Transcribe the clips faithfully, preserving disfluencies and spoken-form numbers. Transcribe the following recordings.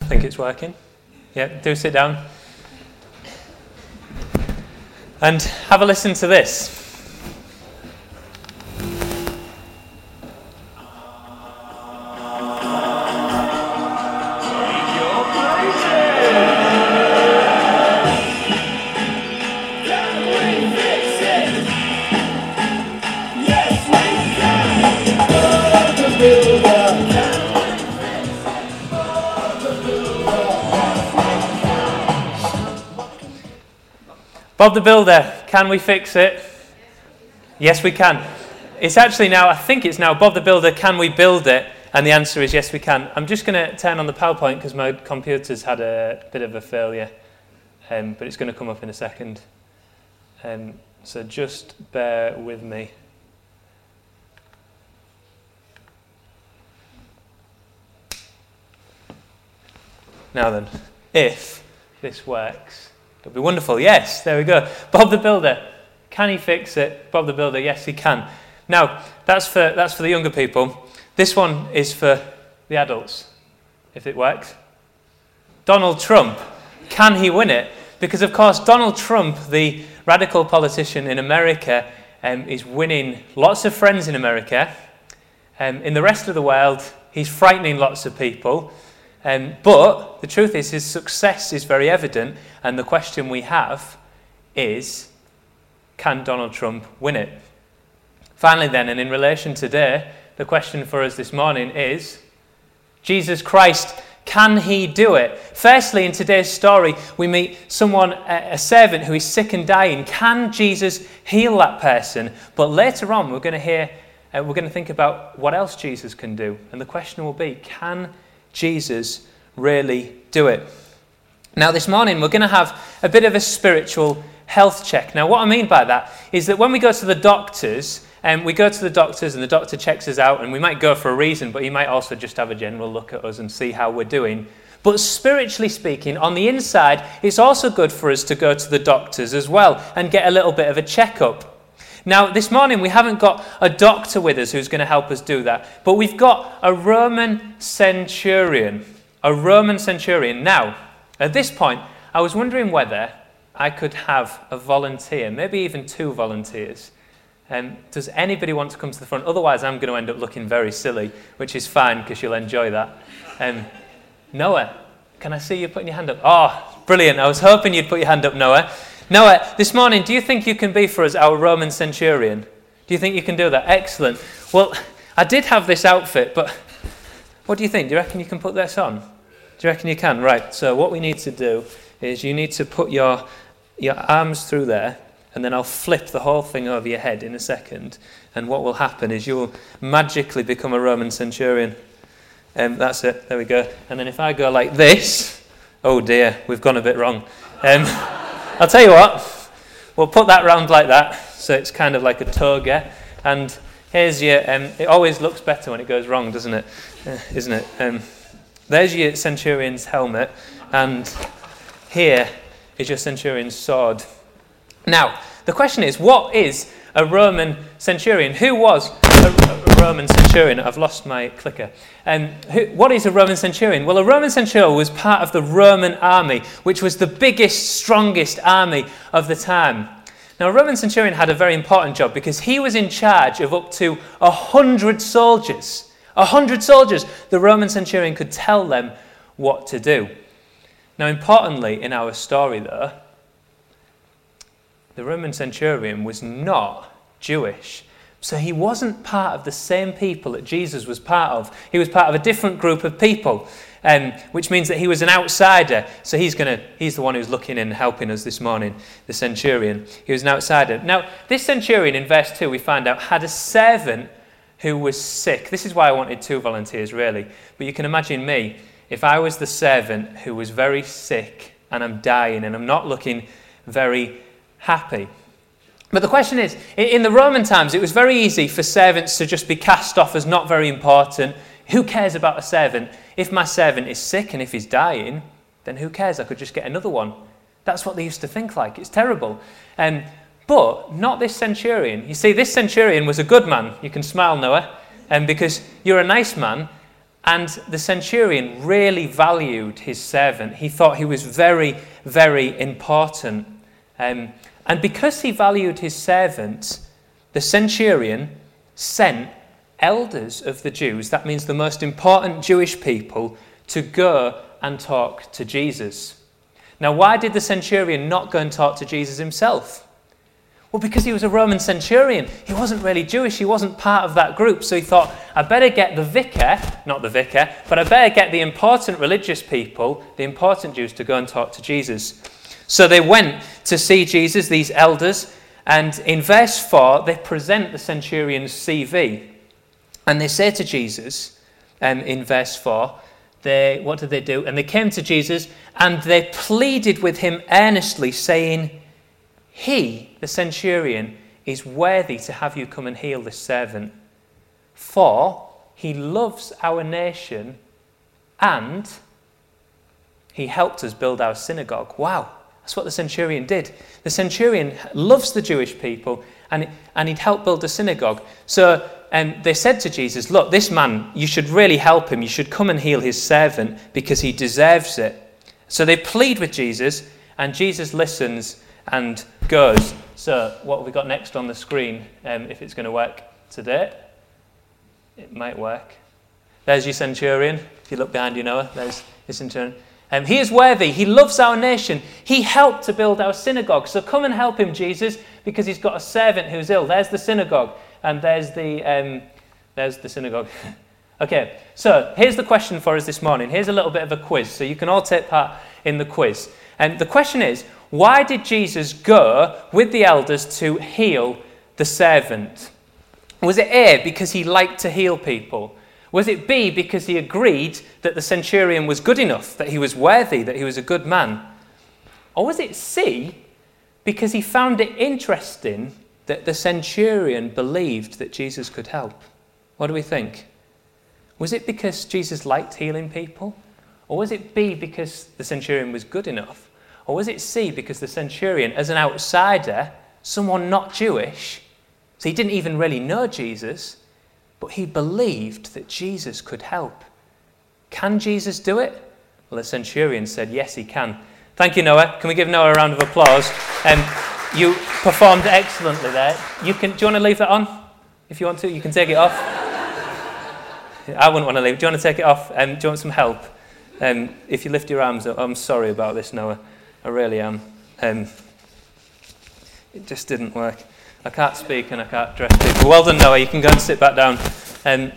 think it's working. Yeah, do sit down. And have a listen to this. Bob the Builder, can we fix it? Yes, we can. It's actually now, I think it's now, Bob the Builder, can we build it? And the answer is yes, we can. I'm just going to turn on the PowerPoint because my computer's had a bit of a failure, um, but it's going to come up in a second. Um, so just bear with me. Now then, if this works, it'll be wonderful. Yes, there we go. Bob the Builder, can he fix it? Bob the Builder, yes, he can. Now, that's for that's for the younger people. This one is for the adults, if it works. Donald Trump, can he win it? Because, of course, Donald Trump, the radical politician in America, um, is winning lots of friends in America. Um, in the rest of the world, he's frightening lots of people. Um, but the truth is, his success is very evident, and the question we have is, can Donald Trump win it? Finally then, and in relation to today, the question for us this morning is, Jesus Christ, can he do it? Firstly, in today's story, we meet someone, a servant who is sick and dying. Can Jesus heal that person? But later on, we're going to hear, uh, we're going to think about what else Jesus can do. And the question will be, can Jesus really do it? Now this morning we're going to have a bit of a spiritual health check. Now what I mean by that is that when we go to the doctors, and um, we go to the doctors and the doctor checks us out, and we might go for a reason, but he might also just have a general look at us and see how we're doing. But spiritually speaking, on the inside, it's also good for us to go to the doctors as well and get a little bit of a checkup. Now, this morning we haven't got a doctor with us who's going to help us do that, but we've got a Roman centurion. A Roman centurion. Now, at this point, I was wondering whether I could have a volunteer, maybe even two volunteers. Um, does anybody want to come to the front? Otherwise, I'm going to end up looking very silly, which is fine because you'll enjoy that. Um, Noah, can I see you putting your hand up? Oh, brilliant. I was hoping you'd put your hand up, Noah. Noah, this morning, do you think you can be for us our Roman centurion? Do you think you can do that? Excellent. Well, I did have this outfit, but what do you think? Do you reckon you can put this on? Do you reckon you can? Right, so what we need to do is you need to put your, your arms through there, and then I'll flip the whole thing over your head in a second, and what will happen is you will magically become a Roman centurion. Um, that's it, there we go. And then if I go like this, oh dear, we've gone a bit wrong. Um, I'll tell you what, we'll put that round like that, so it's kind of like a toga, and here's your, um, it always looks better when it goes wrong, doesn't it? Uh, isn't it? Um, there's your centurion's helmet, and here is your centurion's sword. Now, the question is, what is a Roman centurion? Who was a, a Roman centurion? I've lost my clicker. Um, who, what is a Roman centurion? Well, a Roman centurion was part of the Roman army, which was the biggest, strongest army of the time. Now, a Roman centurion had a very important job because he was in charge of up to a hundred soldiers. A hundred soldiers. The Roman centurion could tell them what to do. Now, importantly in our story, though, the Roman centurion was not Jewish. So he wasn't part of the same people that Jesus was part of. He was part of a different group of people, um, which means that he was an outsider. So he's gonna, he's the one who's looking and helping us this morning, the centurion. He was an outsider. Now, this centurion in verse two, we find out, had a servant who was sick. This is why I wanted two volunteers, really. But you can imagine me, if I was the servant who was very sick and I'm dying and I'm not looking very happy. But the question is, in the Roman times, it was very easy for servants to just be cast off as not very important. Who cares about a servant? If my servant is sick and if he's dying, then who cares? I could just get another one. That's what they used to think like. It's terrible. Um, but not this centurion. You see, this centurion was a good man. You can smile, Noah, um, because you're a nice man. And the centurion really valued his servant. He thought he was very, very important. Um, and because he valued his servant, the centurion sent elders of the Jews, that means the most important Jewish people, to go and talk to Jesus. Now, why did the centurion not go and talk to Jesus himself? Well, because he was a Roman centurion. He wasn't really Jewish. He wasn't part of that group. So he thought, I better get the vicar, not the vicar, but I better get the important religious people, the important Jews, to go and talk to Jesus. So they went to see Jesus, these elders, and in verse four, they present the centurion's C V. And they say to Jesus, um, in verse four, they, what did they do? And they came to Jesus, and they pleaded with him earnestly, saying, He, the centurion, is worthy to have you come and heal this servant, for he loves our nation and he helped us build our synagogue. Wow, that's what the centurion did. The centurion loves the Jewish people and, and he'd helped build a synagogue. So um, they said to Jesus, look, this man, you should really help him. You should come and heal his servant because he deserves it. So they plead with Jesus, and Jesus listens and goes. So what have we got next on the screen, um, if it's going to work today? It might work. There's your centurion. If you look behind you, Noah, there's your centurion. Um, he is worthy. He loves our nation. He helped to build our synagogue. So come and help him, Jesus, because he's got a servant who's ill. There's the synagogue, and there's the um, there's the synagogue. Okay, so here's the question for us this morning. Here's a little bit of a quiz, so you can all take part in the quiz. And the question is, why did Jesus go with the elders to heal the servant? Was it A, because he liked to heal people? Was it B, because he agreed that the centurion was good enough, that he was worthy, that he was a good man? Or was it C, because he found it interesting that the centurion believed that Jesus could help? What do we think? Was it because Jesus liked healing people? Or was it B, because the centurion was good enough? Or was it C, because the centurion, as an outsider, someone not Jewish, so he didn't even really know Jesus, but he believed that Jesus could help? Can Jesus do it? Well, the centurion said, yes, he can. Thank you, Noah. Can we give Noah a round of applause? Um, you performed excellently there. You can. Do you want to leave that on? If you want to, you can take it off. I wouldn't want to leave. Do you want to take it off? Um, do you want some help? Um, if you lift your arms up, I'm sorry about this, Noah. I really am. Um, it just didn't work. I can't speak and I can't dress people. Well done, Noah. You can go and sit back down. Um,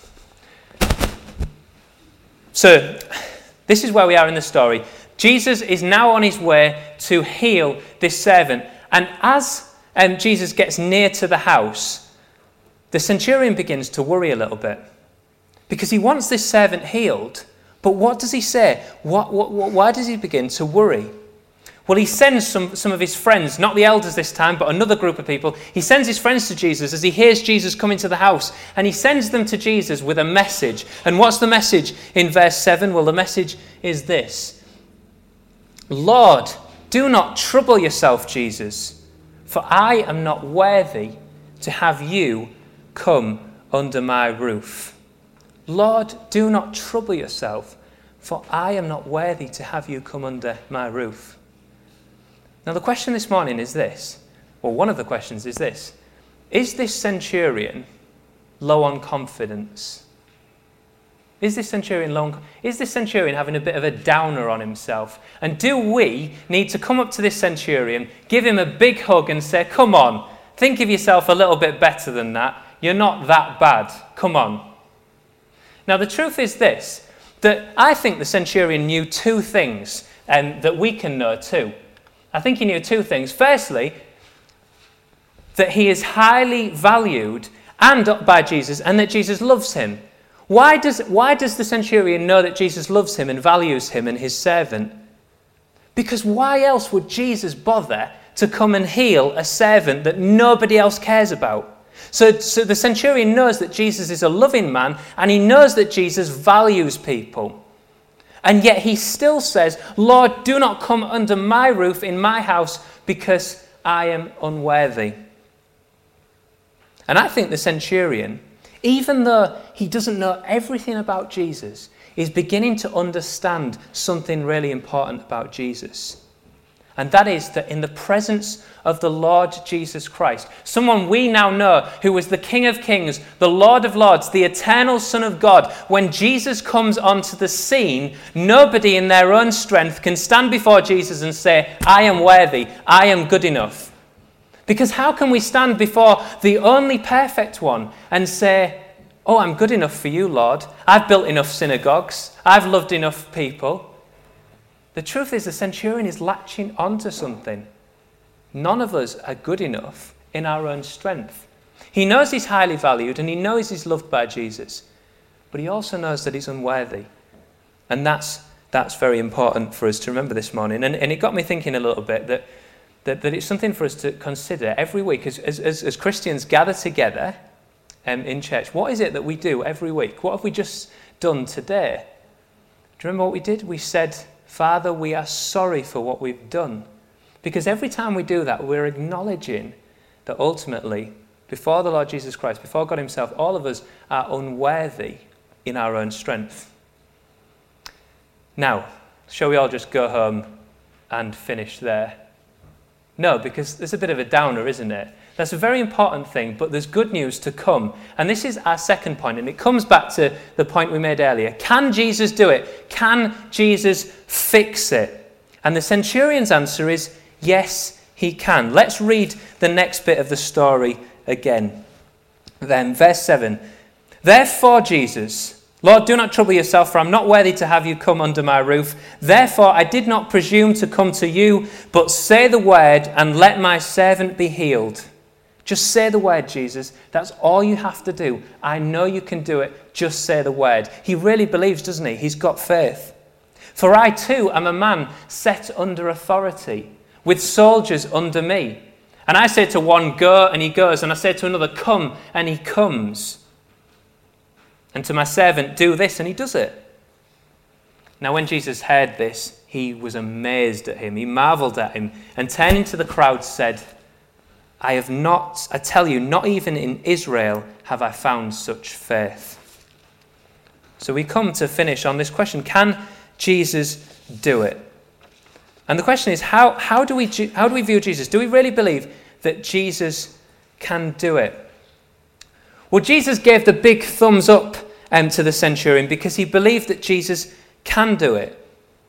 so, this is where we are in the story. Jesus is now on his way to heal this servant. And as um, Jesus gets near to the house, the centurion begins to worry a little bit. Because he wants this servant healed. But what does he say? What, what, what, why does he begin to worry? Well, he sends some, some of his friends, not the elders this time, but another group of people. He sends his friends to Jesus as he hears Jesus come into the house. And he sends them to Jesus with a message. And what's the message in verse seven? Well, the message is this. Lord, do not trouble yourself, Jesus, for I am not worthy to have you come under my roof. Lord, do not trouble yourself, for I am not worthy to have you come under my roof. Now, the question this morning is this. Well, one of the questions is this. Is this centurion low on confidence? Is this centurion low on, is this centurion having a bit of a downer on himself? And do we need to come up to this centurion, give him a big hug and say, come on, think of yourself a little bit better than that. You're not that bad. Come on. Now, the truth is this, that I think the centurion knew two things um, that we can know too. I think he knew two things. Firstly, that he is highly valued and by Jesus and that Jesus loves him. Why does, why does the centurion know that Jesus loves him and values him and his servant? Because why else would Jesus bother to come and heal a servant that nobody else cares about? So, so the centurion knows that Jesus is a loving man and he knows that Jesus values people. And yet he still says, Lord, do not come under my roof in my house because I am unworthy. And I think the centurion even though he doesn't know everything about Jesus, is beginning to understand something really important about Jesus. And that is that in the presence of the Lord Jesus Christ, someone we now know who was the King of Kings, the Lord of Lords, the eternal Son of God, when Jesus comes onto the scene, nobody in their own strength can stand before Jesus and say, I am worthy, I am good enough. Because how can we stand before the only perfect one and say, oh, I'm good enough for you, Lord. I've built enough synagogues. I've loved enough people. The truth is the centurion is latching onto something. None of us are good enough in our own strength. He knows he's highly valued and he knows he's loved by Jesus, but he also knows that he's unworthy. And that's that's very important for us to remember this morning. And, and it got me thinking a little bit that, that, that it's something for us to consider every week as, as, as Christians gather together um, in church. What is it that we do every week? What have we just done today? Do you remember what we did? We said, Father, we are sorry for what we've done. Because every time we do that, we're acknowledging that ultimately, before the Lord Jesus Christ, before God himself, all of us are unworthy in our own strength. Now, shall we all just go home and finish there? No, because there's a bit of a downer, isn't it? That's a very important thing, but there's good news to come. And this is our second point, and it comes back to the point we made earlier. Can Jesus do it? Can Jesus fix it? And the centurion's answer is, yes, he can. Let's read the next bit of the story again. Then, verse seven. Therefore, Jesus, Lord, do not trouble yourself, for I'm not worthy to have you come under my roof. Therefore, I did not presume to come to you, but say the word, and let my servant be healed. Just say the word, Jesus. That's all you have to do. I know you can do it. Just say the word. He really believes, doesn't he? He's got faith. For I too am a man set under authority, with soldiers under me. And I say to one, go, and he goes. And I say to another, come, and he comes. And to my servant, do this, and he does it. Now when Jesus heard this, he was amazed at him. He marveled at him, and turning to the crowd said, I have not, I tell you, not even in Israel have I found such faith. So we come to finish on this question, can Jesus do it? And the question is, how, how, do we, how do we view Jesus? Do we really believe that Jesus can do it? Well, Jesus gave the big thumbs up um, to the centurion because he believed that Jesus can do it.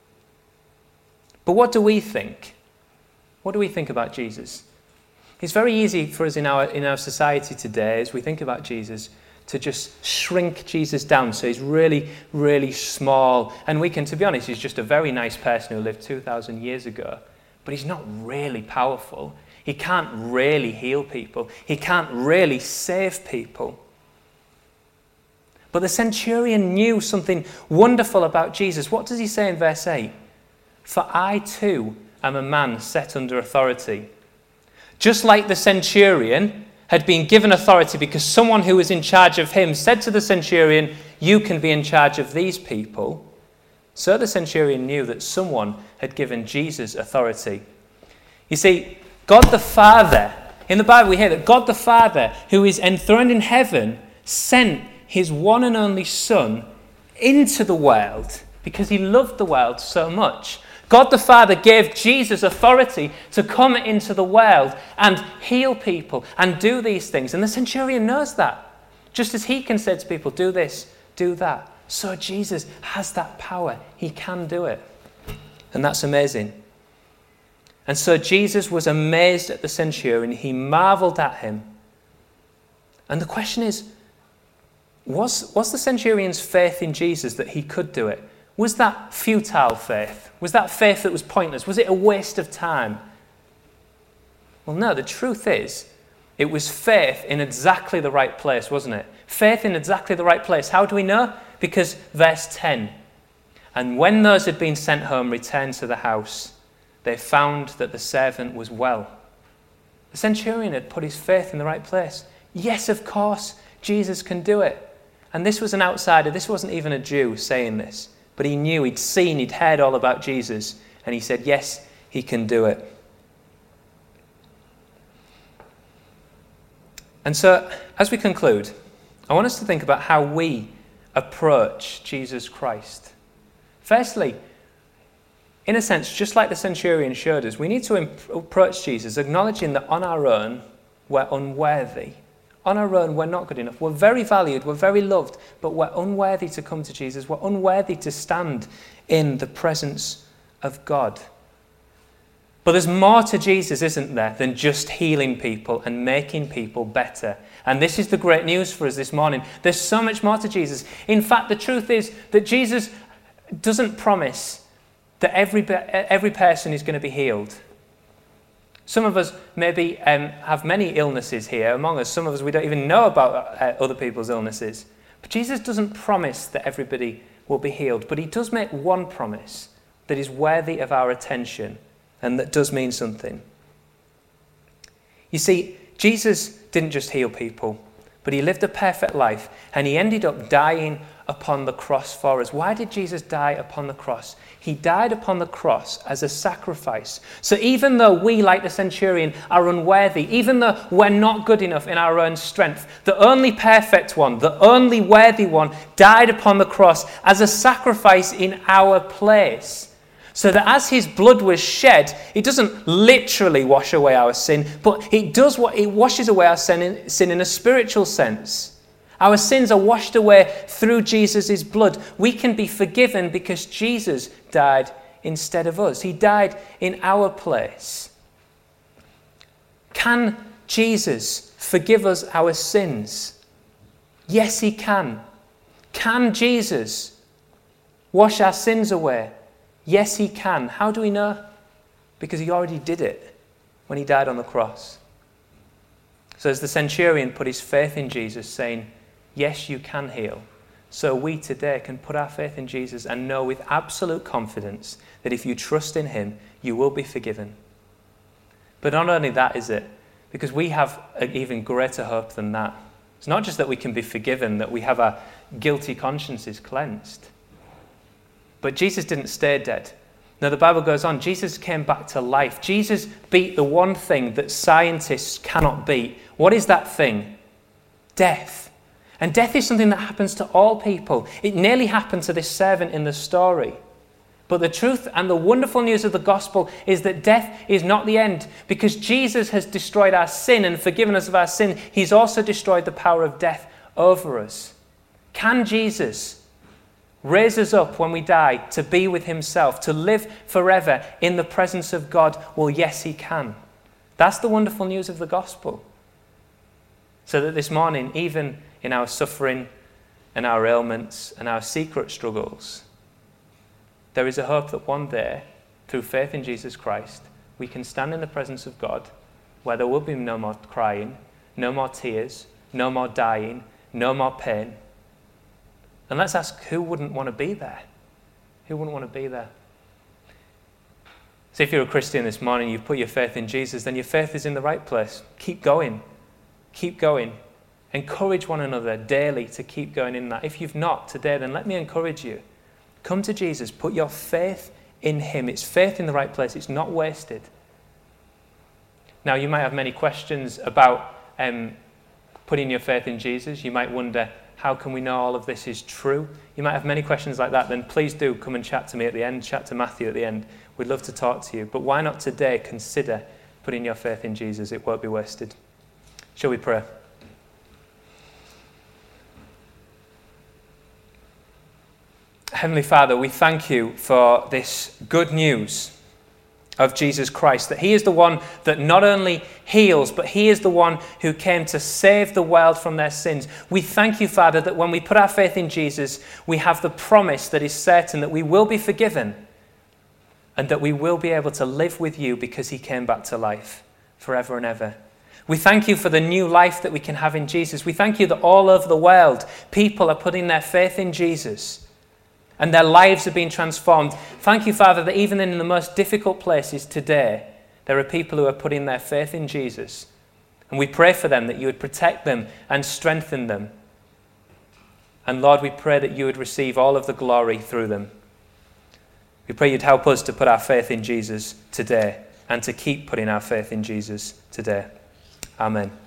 But what do we think? What do we think about Jesus? It's very easy for us in our in our society today, as we think about Jesus, to just shrink Jesus down so he's really, really small. And we can, to be honest, he's just a very nice person who lived two thousand years ago. But he's not really powerful. He can't really heal people. He can't really save people. But the centurion knew something wonderful about Jesus. What does he say in verse eight? For I too am a man set under authority. Just like the centurion had been given authority because someone who was in charge of him said to the centurion, you can be in charge of these people, so the centurion knew that someone had given Jesus authority. You see, God the Father, in the Bible we hear that God the Father, who is enthroned in heaven, sent his one and only Son into the world because he loved the world so much. God the Father gave Jesus authority to come into the world and heal people and do these things. And the centurion knows that. Just as he can say to people, do this, do that. So Jesus has that power. He can do it. And that's amazing. And so Jesus was amazed at the centurion. He marveled at him. And the question is, was, was the centurion's faith in Jesus that he could do it? Was that futile faith? Was that faith that was pointless? Was it a waste of time? Well, no, the truth is, it was faith in exactly the right place, wasn't it? Faith in exactly the right place. How do we know? Because verse ten, and when those had been sent home returned to the house, they found that the servant was well. The centurion had put his faith in the right place. Yes, of course, Jesus can do it. And this was an outsider. This wasn't even a Jew saying this. But he knew, he'd seen, he'd heard all about Jesus. And he said, yes, he can do it. And so, as we conclude, I want us to think about how we approach Jesus Christ. Firstly, in a sense, just like the centurion showed us, we need to imp- approach Jesus acknowledging that on our own, we're unworthy. On our own, we're not good enough. We're very valued, we're very loved, but we're unworthy to come to Jesus. We're unworthy to stand in the presence of God. But there's more to Jesus, isn't there, than just healing people and making people better. And this is the great news for us this morning. There's so much more to Jesus. In fact, the truth is that Jesus doesn't promise that every, every person is going to be healed. Some of us maybe um, have many illnesses here among us. Some of us, we don't even know about uh, other people's illnesses. But Jesus doesn't promise that everybody will be healed. But he does make one promise that is worthy of our attention and that does mean something. You see, Jesus didn't just heal people, but he lived a perfect life and he ended up dying upon the cross for us. Why did Jesus die upon the cross? He died upon the cross as a sacrifice. So even though we, like the centurion, are unworthy, even though we're not good enough in our own strength, the only perfect one, the only worthy one, died upon the cross as a sacrifice in our place. So that as his blood was shed, it doesn't literally wash away our sin, but it does what it washes away our sin in, sin in a spiritual sense. Our sins are washed away through Jesus' blood. We can be forgiven because Jesus died instead of us. He died in our place. Can Jesus forgive us our sins? Yes, he can. Can Jesus wash our sins away? Yes, he can. How do we know? Because he already did it when he died on the cross. So as the centurion put his faith in Jesus, saying, yes, you can heal, so we today can put our faith in Jesus and know with absolute confidence that if you trust in him, you will be forgiven. But not only that is it, because we have an even greater hope than that. It's not just that we can be forgiven, that we have our guilty consciences cleansed. But Jesus didn't stay dead. Now the Bible goes on, Jesus came back to life. Jesus beat the one thing that scientists cannot beat. What is that thing? Death. And death is something that happens to all people. It nearly happened to this servant in the story. But the truth and the wonderful news of the gospel is that death is not the end. Because Jesus has destroyed our sin and forgiven us of our sin, he's also destroyed the power of death over us. Can Jesus raise us up when we die to be with himself, to live forever in the presence of God? Well, yes, he can. That's the wonderful news of the gospel. So that this morning, even in our suffering and our ailments and our secret struggles, there is a hope that one day, through faith in Jesus Christ, we can stand in the presence of God where there will be no more crying, no more tears, no more dying, no more pain. And let's ask, who wouldn't want to be there? Who wouldn't want to be there? So if you're a Christian this morning, you've put your faith in Jesus, then your faith is in the right place. Keep going. Keep going. Encourage one another daily to keep going in that. If you've not today, then let me encourage you. Come to Jesus. Put your faith in him. It's faith in the right place. It's not wasted. Now, you might have many questions about um, putting your faith in Jesus. You might wonder, how can we know all of this is true? You might have many questions like that. Then please do come and chat to me at the end. Chat to Matthew at the end. We'd love to talk to you. But why not today consider putting your faith in Jesus? It won't be wasted. Shall we pray? Heavenly Father, we thank you for this good news of Jesus Christ, that he is the one that not only heals, but he is the one who came to save the world from their sins. We thank you, Father, that when we put our faith in Jesus, we have the promise that is certain that we will be forgiven and that we will be able to live with you because he came back to life forever and ever. We thank you for the new life that we can have in Jesus. We thank you that all over the world, people are putting their faith in Jesus and their lives are being transformed. Thank you, Father, that even in the most difficult places today, there are people who are putting their faith in Jesus. And we pray for them that you would protect them and strengthen them. And Lord, we pray that you would receive all of the glory through them. We pray you'd help us to put our faith in Jesus today and to keep putting our faith in Jesus today. Amen.